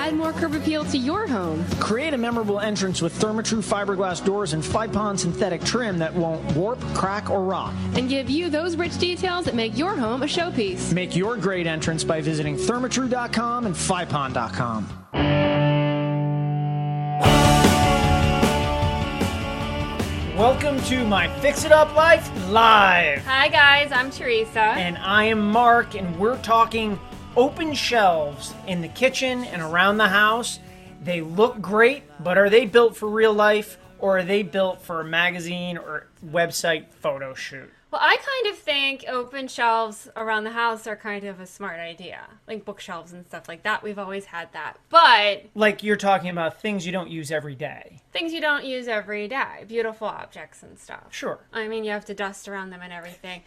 Add more curb appeal to your home. Create a memorable entrance with Therma-Tru fiberglass doors and 5-pond synthetic trim that won't warp, crack, or rot. And give you those rich details that make your home a showpiece. Make your great entrance by visiting Thermatru.com and 5pond.com. Welcome to my Fix It Up Life Live. Hi guys, I'm Teresa. And I am Mark, and we're talking open shelves in the kitchen and around the house. They look great, but are they built for real life, or are they built for a magazine or website photo shoot? Well, I kind of think open shelves around the house are kind of a smart idea. Like bookshelves and stuff like that. We've always had that. But like you're talking about things you don't use every day. Things you don't use every day. Beautiful objects and stuff. Sure. I mean, you have to dust around them and everything.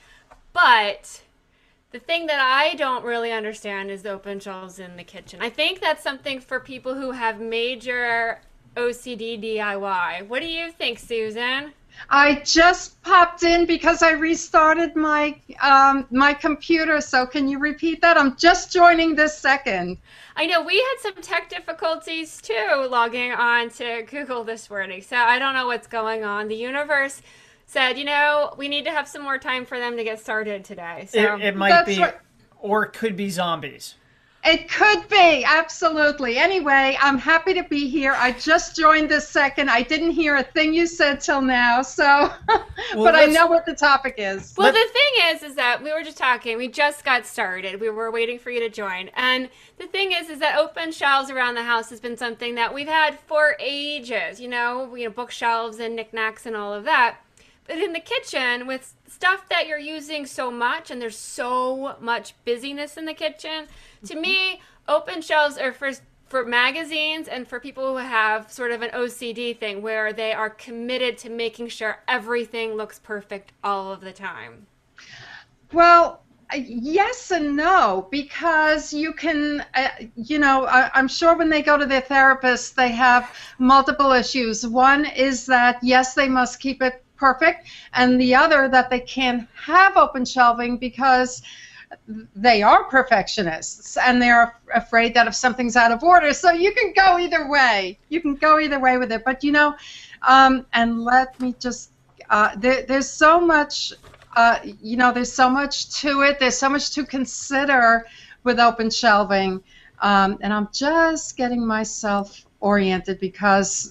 But the thing that I don't really understand is the open shelves in the kitchen. I think that's something for people who have major OCD DIY. What do you think, Susan? I just popped in because I restarted my my computer, so can you repeat that? I'm just joining this second. I know we had some tech difficulties too logging on to Google this morning, so I don't know what's going on. The universe said, you know, we need to have some more time for them to get started today. So it might be, or it could be zombies. It could be, absolutely. Anyway, I'm happy to be here. I just joined this second. I didn't hear a thing you said till now, so, but I know what the topic is. Well, the thing is that we were just talking. We just got started. We were waiting for you to join. And the thing is that open shelves around the house has been something that we've had for ages, you know bookshelves and knickknacks and all of that. But in the kitchen, with stuff that you're using so much, and there's so much busyness in the kitchen, to me, open shelves are for magazines and for people who have sort of an OCD thing where they are committed to making sure everything looks perfect all of the time. Well, yes and no, because you can, I'm sure when they go to their therapist, they have multiple issues. One is that, yes, they must keep it perfect, and the other that they can't have open shelving because they are perfectionists and they're afraid that if something's out of order, so you can go either way. You can go either way with it, but and let me just, there's so much, there's so much to it. There's so much to consider with open shelving, and I'm just getting myself oriented because,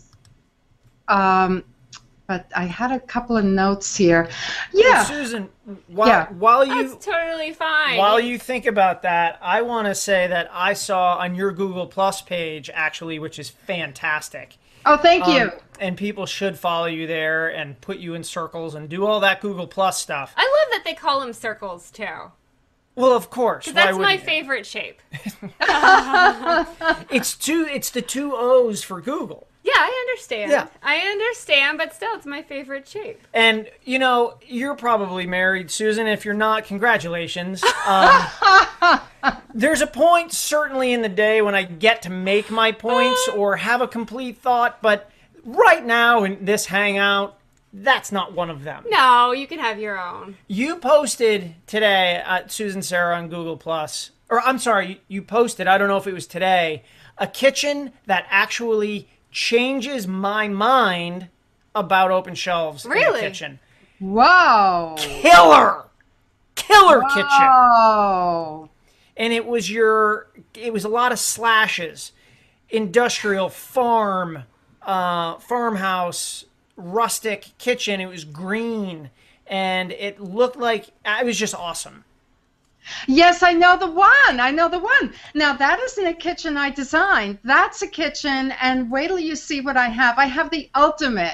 but I had a couple of notes here. Yeah, well, Susan, while you that's totally fine. While you think about that, I want to say that I saw on your Google Plus page actually, which is fantastic. Oh, thank you. And people should follow you there and put you in circles and do all that Google Plus stuff. I love that they call them circles too. Well, of course. That's my favorite shape. It's the two O's for Google. Yeah, I understand. Yeah. I understand, but still, it's my favorite shape. And, you're probably married, Susan. If you're not, congratulations. There's a point, certainly in the day, when I get to make my points or have a complete thought, but right now in this hangout, that's not one of them. No, you can have your own. You posted today, Susan Sarah on Google+, or I'm sorry, you posted, I don't know if it was today, a kitchen that actually changes my mind about open shelves in the kitchen. Wow. Killer kitchen. Oh. And it was a lot of slashes. Industrial, farm, farmhouse, rustic kitchen. It was green and it looked like it was just awesome. Yes, I know the one. Now, that isn't a kitchen I designed. That's a kitchen, and wait till you see what I have. I have the ultimate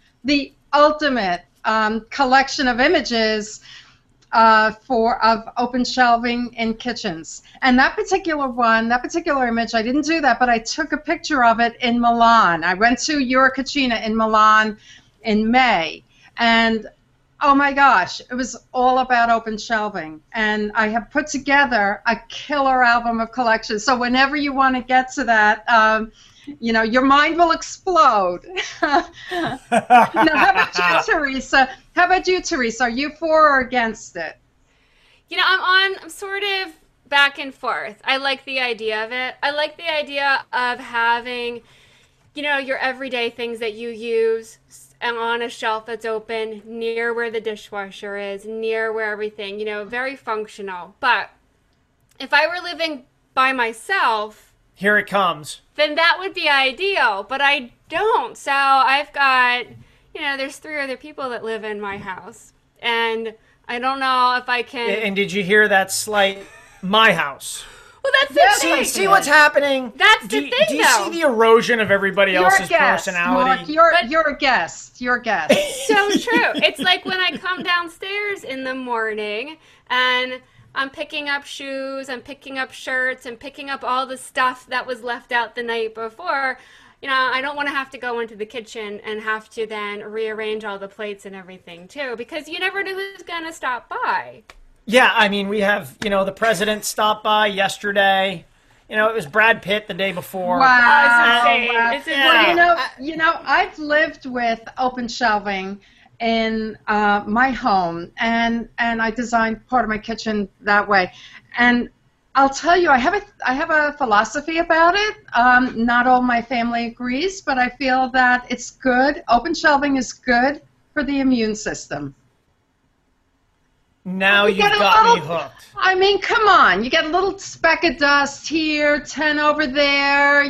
collection of images of open shelving in kitchens. And that particular image, I didn't do that, but I took a picture of it in Milan. I went to Eurocachina in Milan in May, and oh my gosh, it was all about open shelving. And I have put together a killer album of collections. So whenever you want to get to that, your mind will explode. Now, how about you, Teresa? Are you for or against it? I'm sort of back and forth. I like the idea of it. I like the idea of having, your everyday things that you use on a shelf that's open near where the dishwasher is, near where everything, very functional. But if I were living by myself, here it comes. Then that would be ideal, but I don't. So I've got, there's 3 other people that live in my house, and I don't know if I can. And did you hear that slight my house? Well, that's the thing. See what's happening? That's the thing, do you see the erosion of everybody else's personality? Mark, you're a guest. You're a guest. So true. It's like when I come downstairs in the morning and I'm picking up shoes, I'm picking up shirts, and picking up all the stuff that was left out the night before. I don't want to have to go into the kitchen and have to then rearrange all the plates and everything too, because you never know who's going to stop by. Yeah, I mean, we have, the president stopped by yesterday. It was Brad Pitt the day before. Wow. It's insane. Well, I've lived with open shelving in my home, and I designed part of my kitchen that way. And I'll tell you, I have a philosophy about it. Not all my family agrees, but I feel that it's good. Open shelving is good for the immune system. Now you've got me hooked. I mean, come on. You get a little speck of dust here, 10 over there.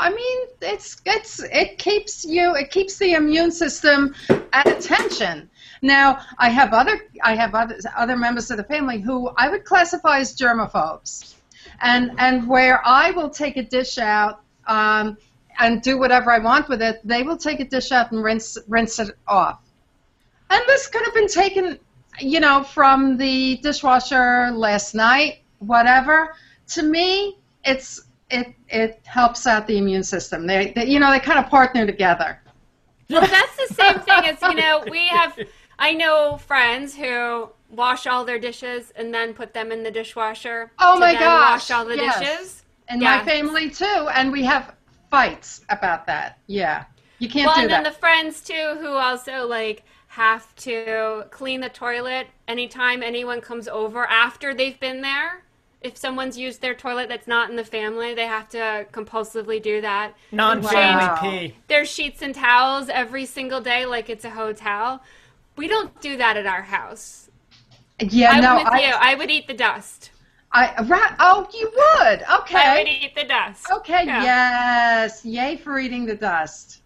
It keeps the immune system at attention. Now, I have other members of the family who I would classify as germaphobes, and where I will take a dish out and do whatever I want with it, they will take a dish out and rinse it off. And this could have been taken, from the dishwasher last night, whatever. To me, it helps out the immune system. They kind of partner together. Well, that's the same thing as, I know friends who wash all their dishes and then put them in the dishwasher. Oh my gosh. Wash all the dishes. And my family too, and we have fights about that. Yeah. You can't do that. Well, and then the friends too who also have to clean the toilet anytime anyone comes over after they've been there. If someone's used their toilet that's not in the family, they have to compulsively do that. Non-family pee. Their sheets and towels every single day like it's a hotel. We don't do that at our house. Yeah, I would eat the dust. You would? Okay. I would eat the dust. Okay, yeah. Yes. Yay for eating the dust.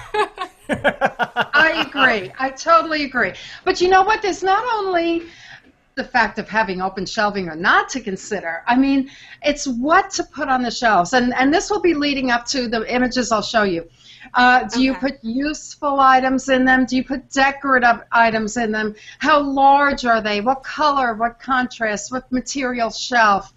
I agree. I totally agree. But you know what? There's not only the fact of having open shelving or not to consider. I mean, it's what to put on the shelves. And this will be leading up to the images I'll show you. Do you put useful items in them? Do you put decorative items in them? How large are they? What color? What contrast? What material shelf?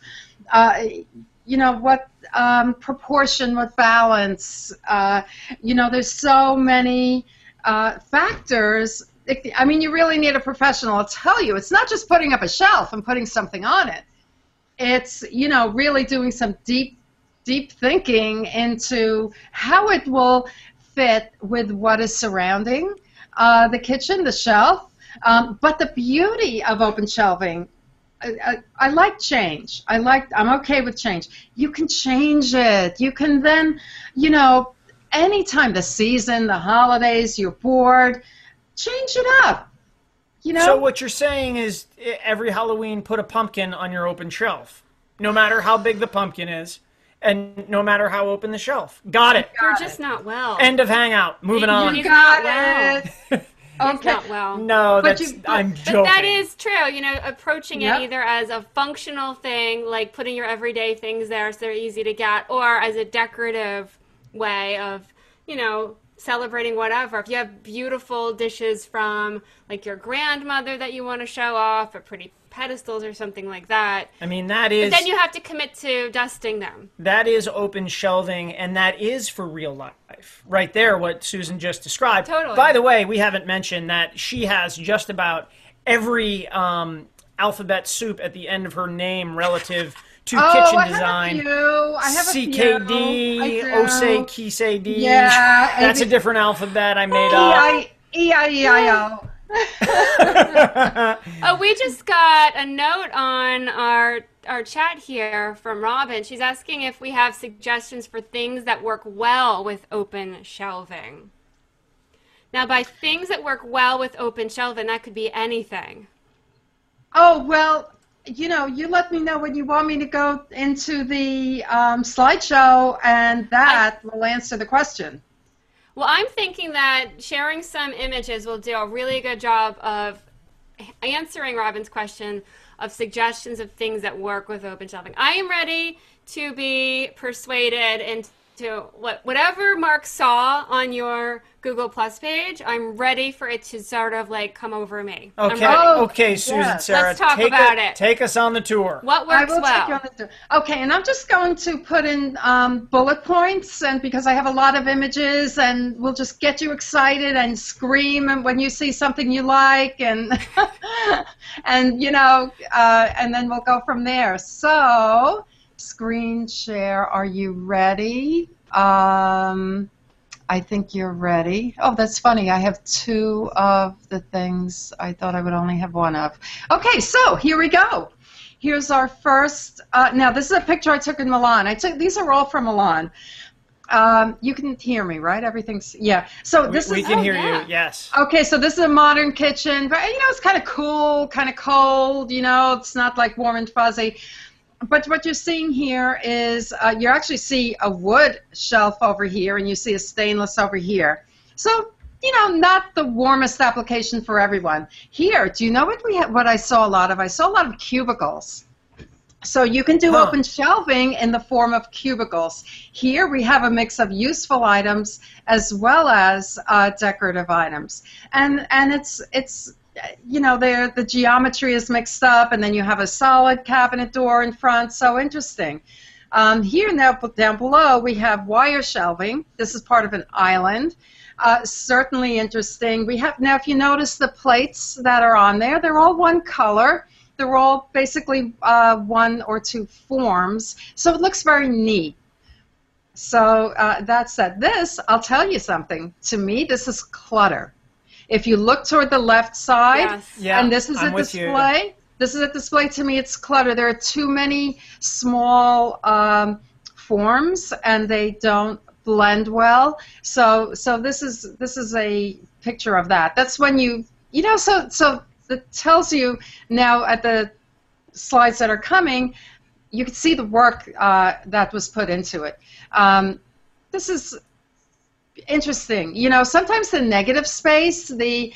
What proportion? What balance? There's so many factors. I mean, you really need a professional to tell you. It's not just putting up a shelf and putting something on it. It's, really doing some deep thinking into how it will fit with what is surrounding the kitchen, the shelf. But the beauty of open shelving, I like change. I'm okay with change. You can change it. You can then, anytime, the season, the holidays, you're bored, change it up. So what you're saying is every Halloween put a pumpkin on your open shelf, no matter how big the pumpkin is. And no matter how open the shelf. Got it. You're just not well. End of hangout. Moving on. You got it. Okay. Not well. No, I'm joking. But that is true. Approaching it either as a functional thing, like putting your everyday things there so they're easy to get, or as a decorative way of, celebrating whatever. If you have beautiful dishes from, your grandmother that you want to show off, or pretty pedestals or something like that. I mean, that is... But then you have to commit to dusting them. That is open shelving, and that is for real life. Right there, what Susan just described. Totally. By the way, we haven't mentioned that she has just about every alphabet soup at the end of her name relative to kitchen design. I have a few. CKD, Osei, Kisei D. Yeah. That's a different alphabet I made up. E-I-E-I-O. Oh, we just got a note on our our chat here from Robin. She's asking if we have suggestions for things that work well with open shelving. Now, by things that work well with open shelving, that could be anything. Oh, well, you know, you let me know when you want me to go into the slideshow, and that will answer the question. Well, I'm thinking that sharing some images will do a really good job of answering Robin's question of suggestions of things that work with open shelving. I am ready to be persuaded into whatever Mark saw on your Google Plus page. I'm ready for it to sort of like come over me. Okay, Susan, yes. Sarah, Let's talk about it. Take us on the tour. What works I will well? take you on the tour. Okay, and I'm just going to put in bullet points, and because I have a lot of images, and we'll just get you excited and scream and when you see something you like, and and you know, and then we'll go from there. So, screen share. Are you ready? I think you're ready. Oh, that's funny. I have two of the things I thought I would only have one of. Okay, so here we go. Here's our first. Now, this is a picture I took in Milan. These are all from Milan. You can hear me, right? Everything's, yeah. So this we is. can hear yeah. you, yes. Okay, so this is a modern kitchen, but you know, it's kind of cool, kind of cold, you know, it's not like warm and fuzzy. But what you're seeing here is you actually see a wood shelf over here, and you see a stainless over here. So, you know, not the warmest application for everyone. Here, do you know what I saw a lot of? I saw a lot of cubicles. So you can do open shelving in the form of cubicles. Here we have a mix of useful items as well as decorative items. And it's you know, the geometry is mixed up, and then you have a solid cabinet door in front, so interesting. Here now, down below, we have wire shelving. This is part of an island. Certainly interesting. We have, now if you notice the plates that are on there, they're all one color. They're all basically one or two forms, so it looks very neat. So that said, this, I'll tell you something. To me, this is clutter. If you look toward the left side, Yes. Yeah, and this is I'm a with you. display. This is a display. To me, it's clutter. There are too many small forms, and they don't blend well. So this is a picture of that. That's when you know. So it tells you now at the slides that are coming. You can see the work that was put into it. This is interesting. You know, sometimes the negative space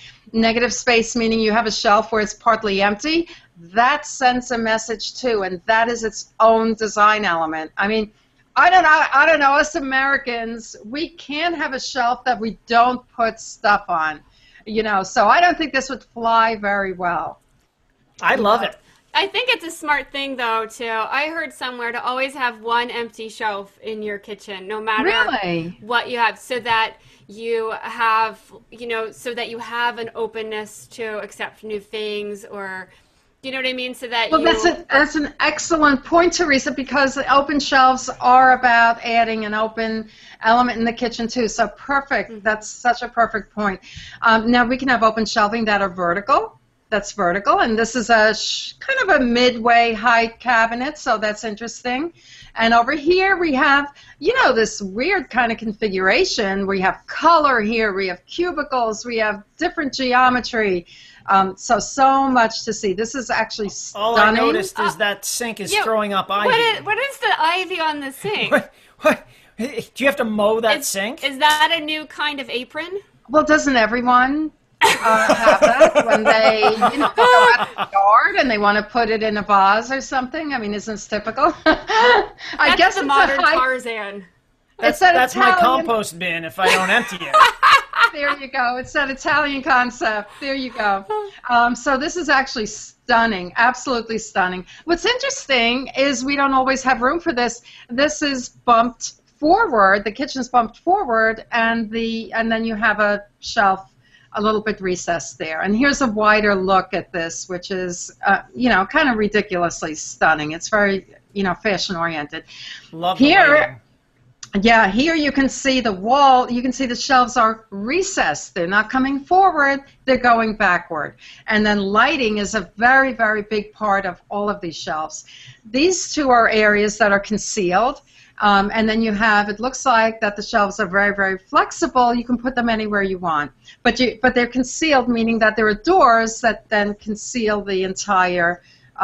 meaning you have a shelf where it's partly empty, that sends a message too, and that is its own design element. I mean, I don't know, us Americans, we can't have a shelf that we don't put stuff on, you know, so I don't think this would fly very well. I love it. I think it's a smart thing, though, too. I heard somewhere to always have one empty shelf in your kitchen, no matter Really? what you have, so that you have, you know, so that you have an openness to accept new things, or, you know what I mean? So that Well, that's an excellent point, Teresa, because the open shelves are about adding an open element in the kitchen, too. So perfect. Mm-hmm. That's such a perfect point. Now, we can have open shelving that are vertical. That's vertical, and this is a kind of a midway height cabinet, so that's interesting. And over here we have, you know, this weird kind of configuration. We have color here, we have cubicles, we have different geometry. So much to see. This is actually stunning. All I noticed is that sink is throwing up ivy. What is the ivy on the sink? What? Do you have to mow that sink? Is that a new kind of apron? Well, doesn't everyone have that when they, you know, go out in the yard and they want to put it in a vase or something? I mean, isn't this typical? I guess the it's modern a high, Tarzan. It's an That's my Italian, compost bin if I don't empty it. There you go. It's that Italian concept. There you go. So this is actually stunning, absolutely stunning. What's interesting is we don't always have room for this. This is bumped forward. The kitchen's bumped forward, and then you have a shelf a little bit recessed there. And here's a wider look at this, which is, you know, kind of ridiculously stunning. It's very, you know, fashion oriented. Love the Here, lighting. Yeah, here you can see the wall, you can see the shelves are recessed. They're not coming forward, they're going backward. And then lighting is a very, very big part of all of these shelves. These two are areas that are concealed. And then you have, it looks like that the shelves are very, very flexible. You can put them anywhere you want. But they're concealed, meaning that there are doors that then conceal the entire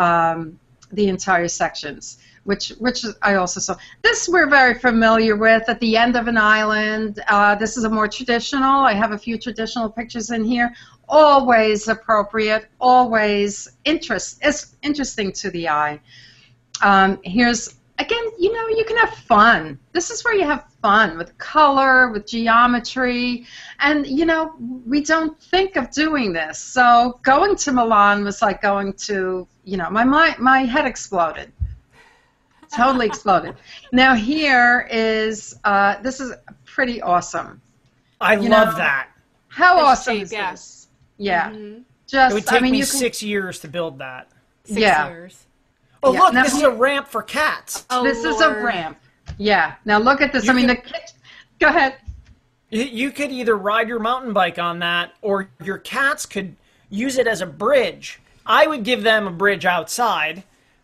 sections. Which I also saw. This we're very familiar with, at the end of an island. This is a more traditional. I have a few traditional pictures in here. Always appropriate, always interesting to the eye. Here's, again, you can have fun. This is where you have fun with color, with geometry, and, we don't think of doing this. So going to Milan was like going to, my head exploded. Totally exploded. Now here is, this is pretty awesome. I love that. How This awesome shape, is yeah. this? Yeah. It would take me you can, 6 years to build that. 6 Yeah. years. Oh, Yeah, look, now- this is a ramp for cats. Oh, this is a Lord. ramp. Yeah. Now look at this. Go ahead. You could either ride your mountain bike on that, or your cats could use it as a bridge. I would give them a bridge outside,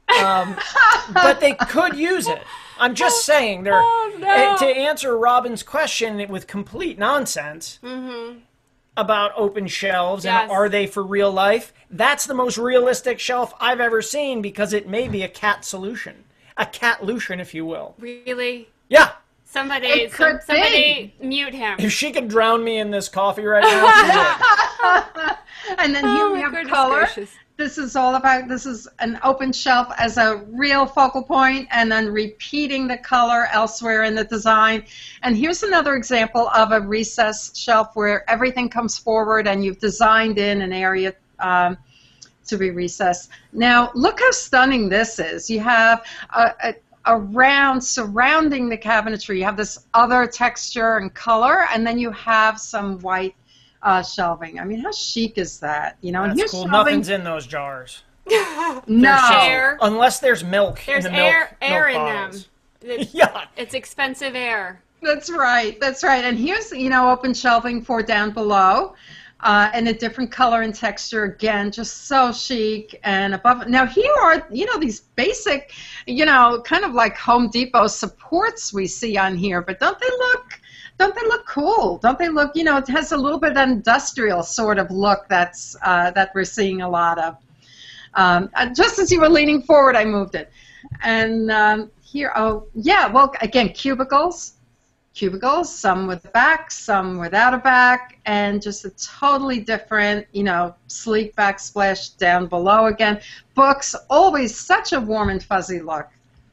but they could use it. I'm just saying, to answer Robin's question with complete nonsense about open shelves Yes. and are they for real life, that's the most realistic shelf I've ever seen, because it may be a cat solution. A cat-lution, if you will. Really? Yeah. Somebody mute him. If she could drown me in this coffee right now, she would. And then here Oh, we my have goodness color. gracious. This is all about, this is an open shelf as a real focal point, and then repeating the color elsewhere in the design. And here's another example of a recessed shelf where everything comes forward and you've designed in an area to be recessed. Now, look how stunning this is. You have a round surrounding the cabinetry. You have this other texture and color, and then you have some white shelving. I mean, how chic is that? And That's here's cool. shelving. Nothing's in those jars. No. Air. Unless there's milk There's in the milk, air milk in bottles. them. It's, Yeah. it's expensive air. That's right. That's right. And here's, open shelving for down below, and a different color and texture. Again, just so chic. And above. Now here are, these basic, kind of like Home Depot supports we see on here. But don't they look cool? Don't they look? It has a little bit of industrial sort of look that we're seeing a lot of. Just as you were leaning forward, I moved it. And here, oh yeah. Well, again, cubicles, some with a back, some without a back, and just a totally different, sleek backsplash down below again. Books, always such a warm and fuzzy look.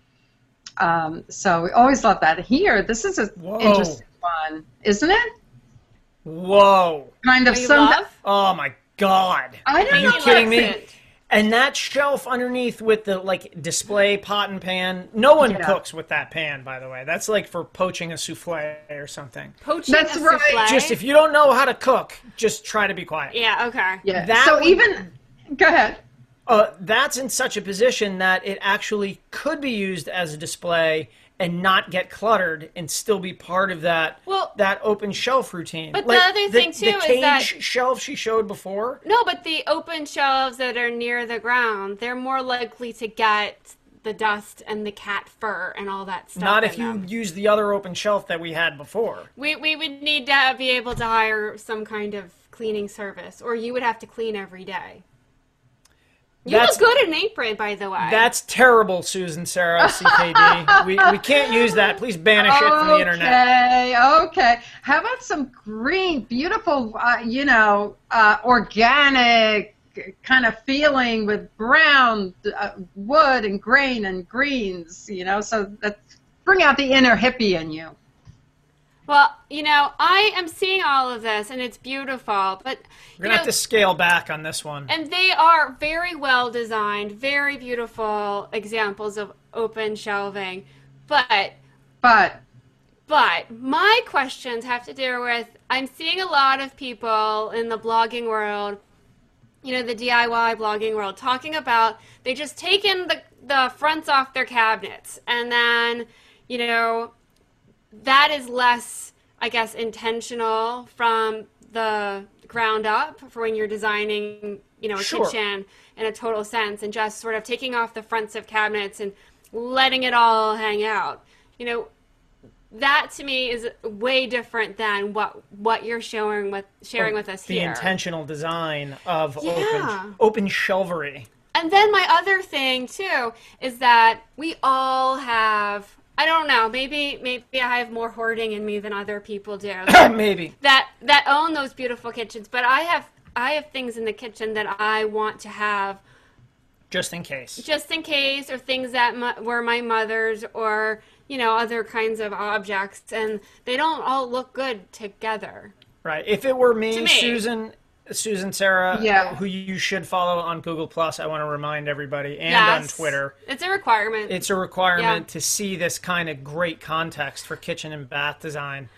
So we always love that. Here, this is an interesting one, isn't it? Whoa. Kind of You some. love? Oh my God. I don't Are you know. kidding me? It. And that shelf underneath with the display pot and pan. No one Yeah. cooks with that pan, by the way. That's like for poaching a souffle or something. Poaching That's a right. souffle? Just if you don't know how to cook, just try to be quiet. Yeah, okay. Yeah. That So would- even. Go ahead. That's in such a position that it actually could be used as a display and not get cluttered and still be part of that open shelf routine. But the other thing, too, the is cage that- shelf she showed before. No, but the open shelves that are near the ground, they're more likely to get the dust and the cat fur and all that stuff. Not in if you them. use the other open shelf that we had before. We would need to be able to hire some kind of cleaning service, or you would have to clean every day. You That's- look good in an apron, by the way. That's terrible, Susan Sarah, CKD. we can't use that. Please banish it from the internet. Okay. How about some green, beautiful, organic kind of feeling with brown wood and grain and greens, so that bring out the inner hippie in you. Well, I am seeing all of this, and it's beautiful, but We're going to have to scale back on this one. and they are very well designed, very beautiful examples of open shelving, but But my questions have to do with, I'm seeing a lot of people in the blogging world, the DIY blogging world, talking about they just taken the fronts off their cabinets and then, that is less, I guess, intentional from the ground up for when you're designing, you know, a Sure. kitchen in a total sense, and just sort of taking off the fronts of cabinets and letting it all hang out. You know, that to me is way different than what you're sharing with us The here. intentional design of Yeah. open shelvery. And then my other thing too is that we all have, I don't know, maybe I have more hoarding in me than other people do. Maybe. that own those beautiful kitchens, but I have things in the kitchen that I want to have Just in case. just in case, or things that were my mother's, or, you know, other kinds of objects, and they don't all look good together. Right. If it were me, To me. Susan Sarah, Yeah. who you should follow on Google Plus, I want to remind everybody, and Yes. on Twitter. It's a requirement. It's a requirement Yeah. to see this kind of great context for kitchen and bath design.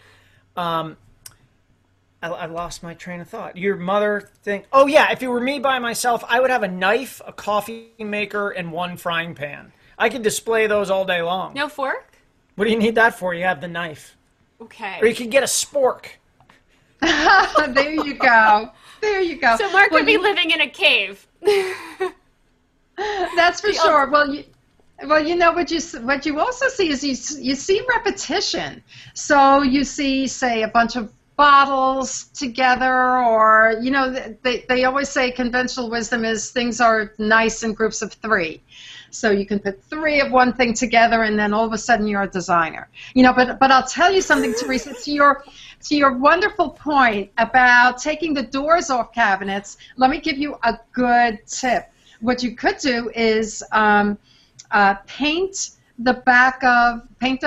I lost my train of thought. Your mother thing. Oh, yeah. If it were me by myself, I would have a knife, a coffee maker, and one frying pan. I could display those all day long. No fork? What do you need that for? You have the knife. Okay. Or you could get a spork. There you go. There you go. So Mark Well, would be you- living in a cave. That's for sure. Well, you know what you also see is you see repetition. So you see, say, a bunch of bottles together, or, you know, they always say conventional wisdom is things are nice in groups of 3. So you can put 3 of one thing together, and then all of a sudden you're a designer. You know, but I'll tell you something, Teresa, to your wonderful point about taking the doors off cabinets. Let me give you a good tip. What you could do is paint the back of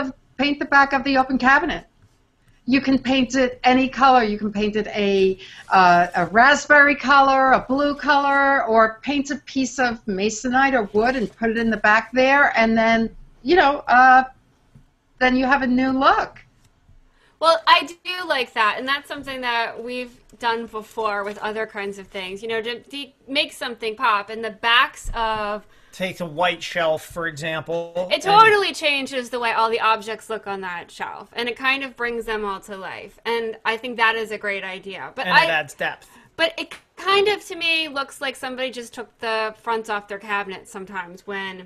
the open cabinet. You can paint it any color. You can paint it a raspberry color, a blue color, or paint a piece of masonite or wood and put it in the back there, and then, you know, then you have a new look. Well, I do like that, and that's something that we've done before with other kinds of things. You know, to make something pop, and the backs of Take a white shelf, for example. it totally changes the way all the objects look on that shelf, and it kind of brings them all to life. And I think that is a great idea. But And it adds depth. But it kind of, to me, looks like somebody just took the fronts off their cabinets sometimes when...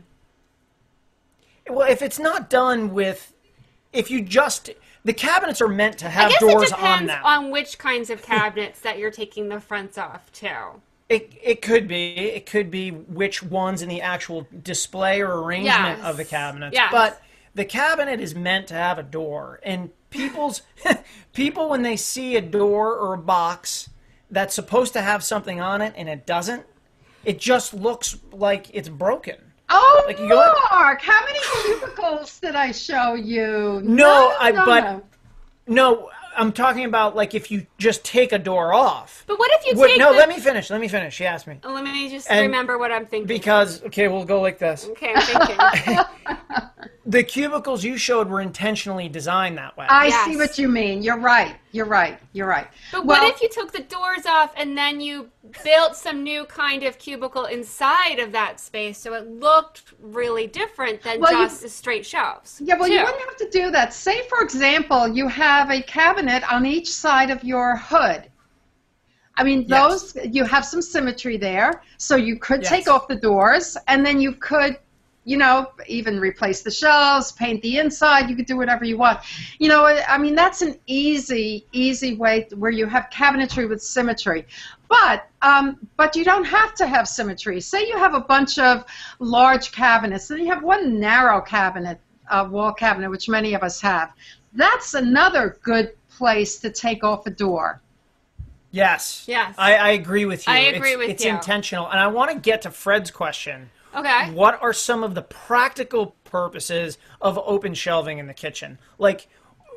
Well, if it's not done with... If you just... The cabinets are meant to I have guess doors it depends them. on which kinds of cabinets that you're taking the fronts off, too. It could be. It could be which ones in the actual display or arrangement Yes. of the cabinets. Yes. But the cabinet is meant to have a door. And people, when they see a door or a box that's supposed to have something on it and it doesn't, it just looks like it's broken. Oh, Like you go- Mark, how many cubicles did I show you? No, no. No, I'm talking about like if you just take a door off. But what if you Wait, take no, the... let me finish. She asked me. Let me just And- remember what I'm thinking. Because, okay, we'll go like this. Okay, I'm thinking. The cubicles you showed were intentionally designed that way. I Yes. see what you mean. You're right. But what if you took the doors off and then you built some new kind of cubicle inside of that space so it looked really different than Well, just the straight shelves? Yeah, well, you too? wouldn't have to do that. Say, for example, you have a cabinet on each side of your hood. I mean, Yes. you have some symmetry there, so you could Yes. take off the doors, and then you could, you know, even replace the shelves, paint the inside. You could do whatever you want. You know, I mean, that's an easy way where you have cabinetry with symmetry. But you don't have to have symmetry. Say you have a bunch of large cabinets, and you have one narrow cabinet, wall cabinet, which many of us have. That's another good place to take off a door. Yes. Yes. I agree with you. I agree with it's you. intentional. And I want to get to Fred's question. Okay. What are some of the practical purposes of open shelving in the kitchen? Like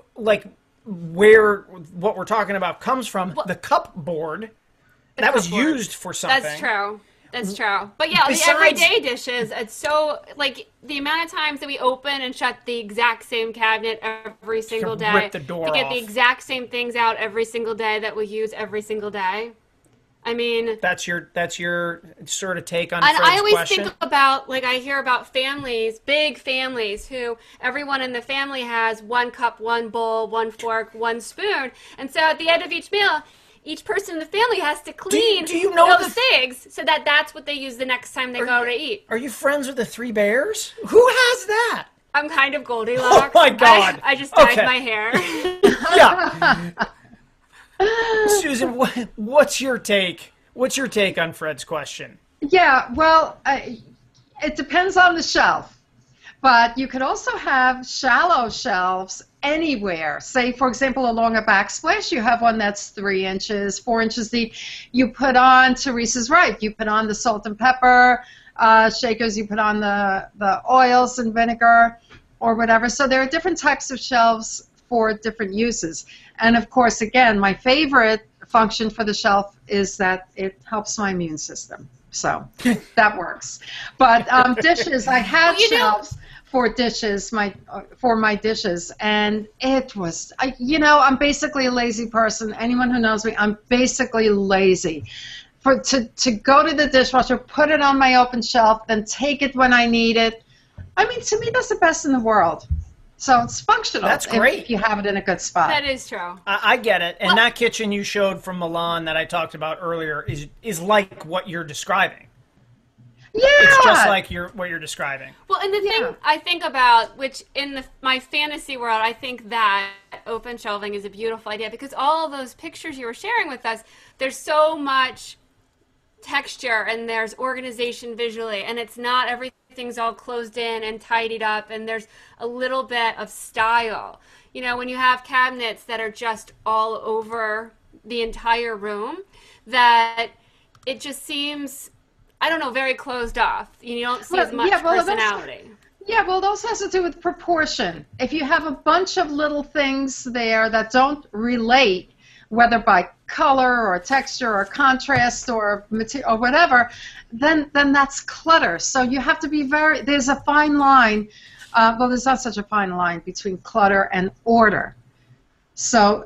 where what we're talking about comes from, the cupboard. That was cupboard. used for something. That's true. That's true. But yeah, Besides- the everyday dishes, it's so, like, the amount of times that we open and shut the exact same cabinet every single day. rip the door to get off. the exact same things out every single day that we use every single day. I mean, That's your sort of take on and Fred's I always question? think about, like, I hear about families, big families, who everyone in the family has one cup, one bowl, one fork, one spoon. And so at the end of each meal, each person in the family has to clean do you know those things so that that's what they use the next time they go to eat. Are you friends with the Three Bears? Who has that? I'm kind of Goldilocks. Oh my God. I just dyed Okay. my hair. Yeah. Susan, what's your take? What's your take on Fred's question? Yeah, well, it depends on the shelf. But you could also have shallow shelves anywhere. Say, for example, along a backsplash, you have one that's 3 inches, 4 inches deep. You put on, Teresa's right, you put on the salt and pepper shakers, you put on the oils and vinegar or whatever. So there are different types of shelves for different uses. And of course, again, my favorite function for the shelf is that it helps my immune system. So that works. But dishes, I had shelves for dishes, for my dishes, and it was, I'm basically a lazy person. Anyone who knows me, I'm basically lazy. To go to the dishwasher, put it on my open shelf, then take it when I need it. I mean, to me, that's the best in the world. So it's functional. That's great. If you have it in a good spot. That is true. I get it. And that kitchen you showed from Milan that I talked about earlier is like what you're describing. Yeah. It's just like what you're describing. Well, and the thing I think about, which in my fantasy world, I think that open shelving is a beautiful idea because all of those pictures you were sharing with us, there's so much texture and there's organization visually, and it's not everything's all closed in and tidied up, and there's a little bit of style. You know, when you have cabinets that are just all over the entire room, that it just seems, I don't know, very closed off. You don't see as much personality. Well, it also has to do with proportion. If you have a bunch of little things there that don't relate, whether by color or texture or contrast or material or whatever, then that's clutter. So you have to be there's a fine line. There's not such a fine line between clutter and order. So,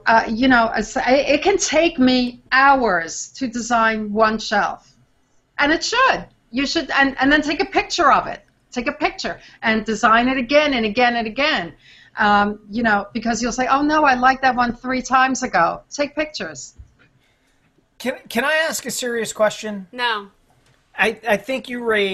it can take me hours to design one shelf. And it should. You should, and then take a picture of it. Take a picture and design it again and again and again. Because you'll say, oh, no, I liked that one 3 times ago. Take pictures. Can I ask a serious question? No. I think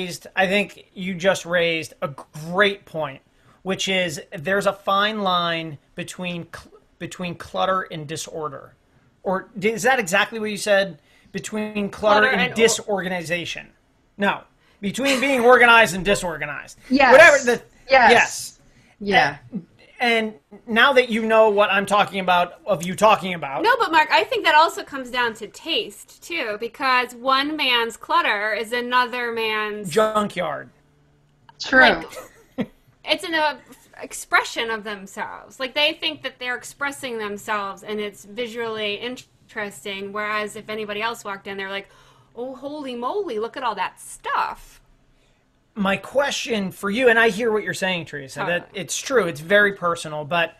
you just raised a great point, which is there's a fine line between clutter and disorder. Or is that exactly what you said? Between clutter and disorganization. No. Between being organized and disorganized. Yes. Whatever. Yes. Yeah. And now that you know what I'm talking about, No, but Mark, I think that also comes down to taste, too, because one man's clutter is another man's junkyard. True. It's an expression of themselves. Like, they think that they're expressing themselves, and it's visually interesting, whereas if anybody else walked in, they're like, oh, holy moly, look at all that stuff. My question for you, and I hear what you're saying, Teresa, that it's true, it's very personal, but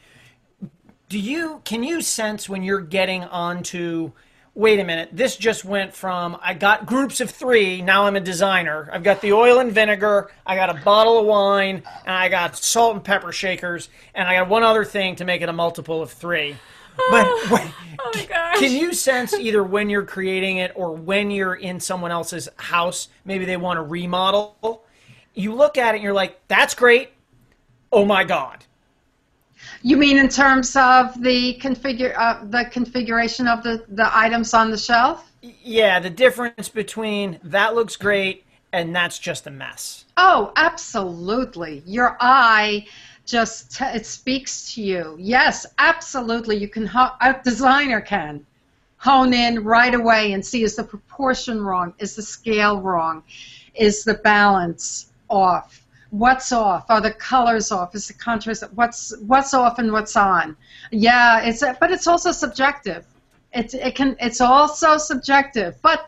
can you sense when you're getting onto, wait a minute, this just went from, I got groups of 3, now I'm a designer, I've got the oil and vinegar, I got a bottle of wine, and I got salt and pepper shakers, and I got one other thing to make it a multiple of 3. But oh my gosh. Can you sense either when you're creating it or when you're in someone else's house, maybe they want to remodel, you look at it and you're like, that's great. Oh my God. You mean in terms of the configuration of the items on the shelf? Yeah, the difference between that looks great and that's just a mess. Oh, absolutely. Your eye just, it speaks to you. Yes, absolutely. You can, a designer can hone in right away and see, is the proportion wrong? Is the scale wrong? Is the balance off? What's off? Are the colors off? Is the contrast? What's off and what's on? Yeah, but it's also subjective. It's also subjective. But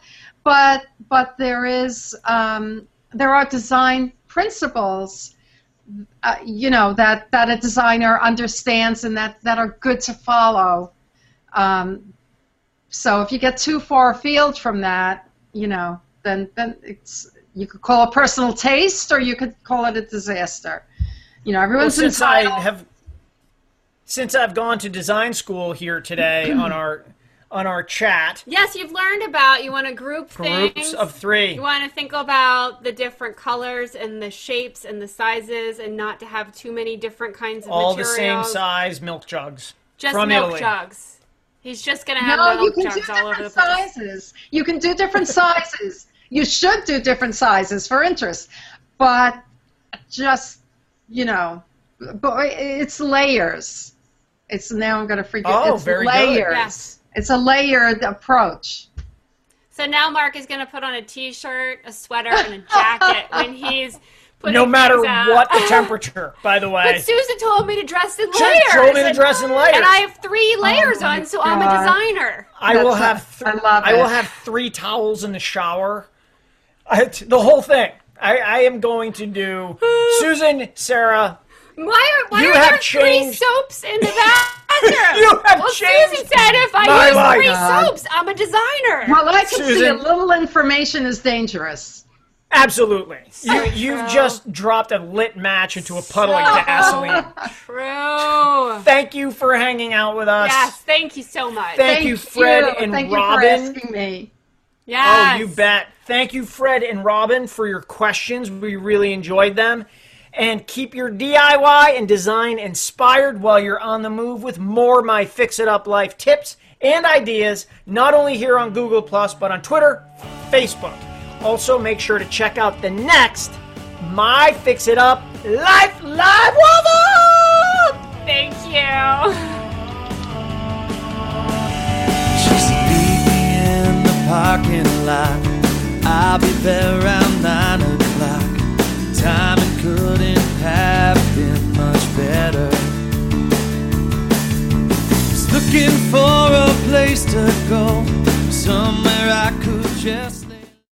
there are design principles, that a designer understands and that are good to follow. So if you get too far afield from that, then you could call it personal taste, or you could call it a disaster. Everyone's entitled. Since I've gone to design school here today on our chat. Yes, you've learned about, you want to groups things. Of 3. You want to think about the different colors and the shapes and the sizes, and not to have too many different kinds of all materials. the same size milk jugs. Just from milk Italy. jugs. He's just going to have No, milk you can jugs do all over the different place. sizes. You can do different sizes. You should do different sizes for interest. But just, but it's layers. Now I'm going to forget. Oh, it's very layers. good. Yes. It's a layered approach. So now Mark is going to put on a t-shirt, a sweater, and a jacket when he's putting No matter things out. what the temperature, by the way. But Susan told me to dress in layers. She told me to dress in layers. And I have 3 layers my on, so I'm a God. designer. I will have I love I will it. have 3 towels in the shower. The whole thing. I am going to do Susan, Sarah. Why You are have there 3 changed- soaps in the bathroom? You have well, changed Susan said if my I use life. 3 God. soaps, I'm a designer. Well, I can see a Susan. little information is dangerous. Absolutely. You've true. just dropped a lit match into a puddle of So gasoline. True. Thank you for hanging out with us. Yes, thank you so much. Thank you, Fred and Thank Robin. you for asking me. Yes. Oh, you bet. Thank you, Fred and Robin, for your questions. We really enjoyed them. And keep your DIY and design inspired while you're on the move with more My Fix It Up Life tips and ideas, not only here on Google+, but on Twitter, Facebook. Also, make sure to check out the next My Fix It Up Life Live Woman! Thank you. Just meet me in the parking lot. I'll be there around 9